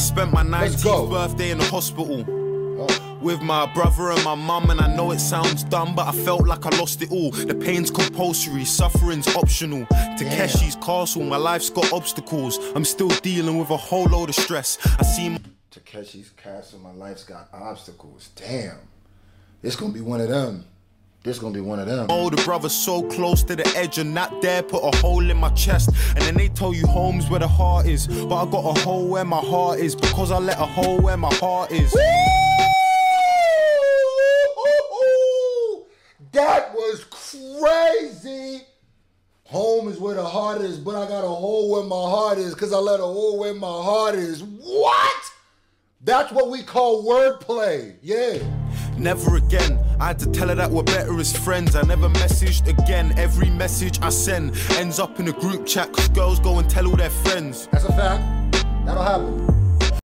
spent my 19th birthday in the hospital with my brother and my mum, and I know it sounds dumb, but I felt like I lost it all. The pain's compulsory, suffering's optional. Takeshi's castle, my life's got obstacles. I'm still dealing with a whole load of stress. I see Takeshi's castle, my life's got obstacles. Damn. It's gonna be one of them. Older brother so close to the edge and not dare put a hole in my chest. And then they tell you home's where the heart is, but I got a hole where my heart is, because I let a hole where my heart is. That was crazy. Home is where the heart is, but I got a hole where my heart is, because I let a hole where my heart is. What? That's what we call wordplay. Yeah. Never again. I had to tell her that we're better as friends. I never messaged again. Every message I send ends up in a group chat, cause girls go and tell all their friends. That's a fact. That'll happen.